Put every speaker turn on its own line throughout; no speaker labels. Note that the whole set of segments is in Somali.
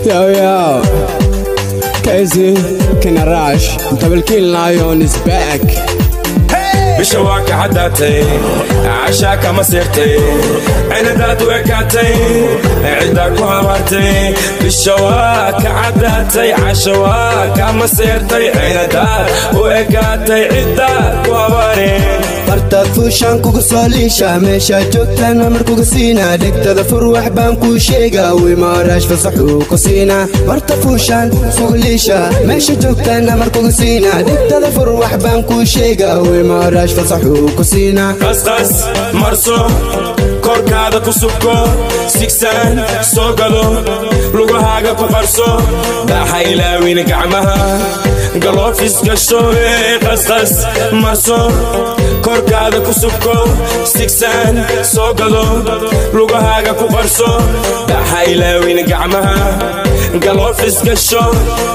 Yo, Casey, Kinarash, Double Kill Lion is back.
بشواك عداتي عشاك مسيرتي عندات وكاتي عداك وهوارتي بشواك عداتي عشواك مسيرتي عندات وكاتي عداك وهوارتي
bartaad fuushaan kugu soo liisha meesha joogtaan amarkuga siina dhegtada furwax baan kuu sheega wimaaraash fasaxuu ku siina barta fuushaan kugu liisha meesha joogtaan amarkuga siina dhegtada furwax baan kuu sheega wimaaraash fasaxuu ku siina
qasqas marso korkaada ku subko sigsaan soo galo lugahaaga ku qarso baaxa ilaawina gacmaha galoofis gasho qasqas marso korkaada ku subko sigsaan soo galo lugahaaga ku qarso baaxa ilaawina gacmaha galoofis gasho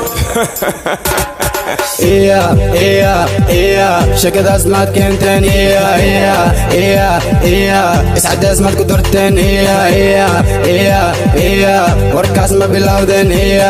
shakadaas maad keenteen iscadaas maad ku darteen warkaas ma bilowdeen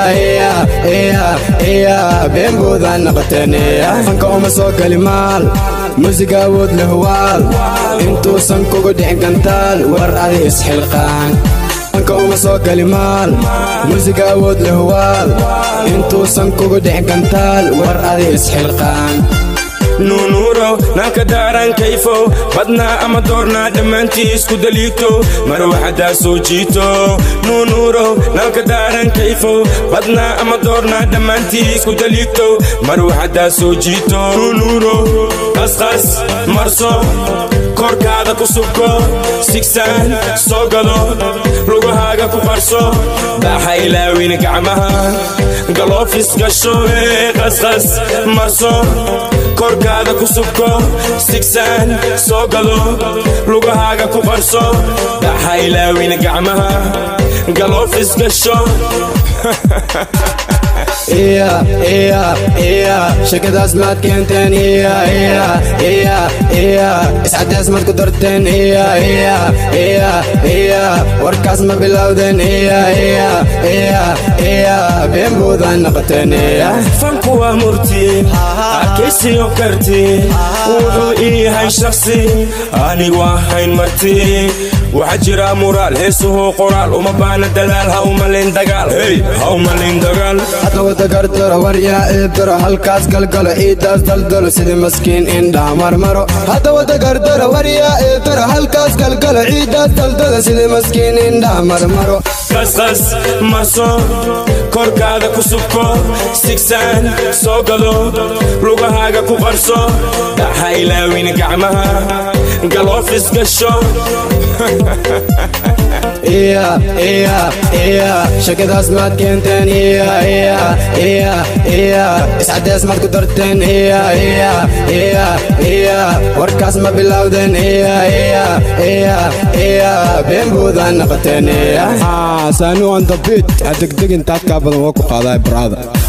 been buudaan naqateen fanka uma soo gali maal musiga awood leh waal intuusan kugu dhicin gantaal war adi isxilqaan fanka uma soo gali maal musiga awood leh waal intuusan kugu dhicin gantaal war adi isxilqaan
nuunuro naanka daaraan kayfo badnaa ama doornaa dhammaantii isku daliigto mar waxadaa soo jiito nuunuro naanka daaraan kayfo badnaa ama doornaa dhammaantii isku daliigto mar waxadaa soo jiito nuunuro qasqas marso korkaada ku subko sigsaan soo galo lugahaaga ku qarso baaxa ilaawina gacmaha galoofis gasho qasqas marso korkaada ku subko sigsaan soo galo lugahaaga ku qarso baaxa ilaawina gacmaha galoofis gasho
shakadaas maad keenteen iscadaas maad ku darteen warkaas ma bilowdeen been buudaan naqateen
fanku waa murti adkaysiyo karti wuxuu ii yahay shakhsi anigu ahayn marti waxaa jira muraal heesuhu qoraal uma baana dadaal ha umalin dagaal
hadda wada gardaro waryaa eebdaro halkaas galgalo ciidaas daldalo sidii maskiin indhaha marmaro hadda wada gardaro waryaa eebdaro halkaas galgalo ciidaas daldalo sidii maskiin indhaha marmaro
qasqas marso korkaada ku subko sigsaan soo galo lugahaaga ku qarso baaxa ilaawina gacmaha galoofis gasho
shakadaas maad keenteen iscadaas maad ku darteen warkaas ma bilowdeen been buudaan naqateen
Sanu on the beat, degdeg intaad ka badan waa ku qaaday brother.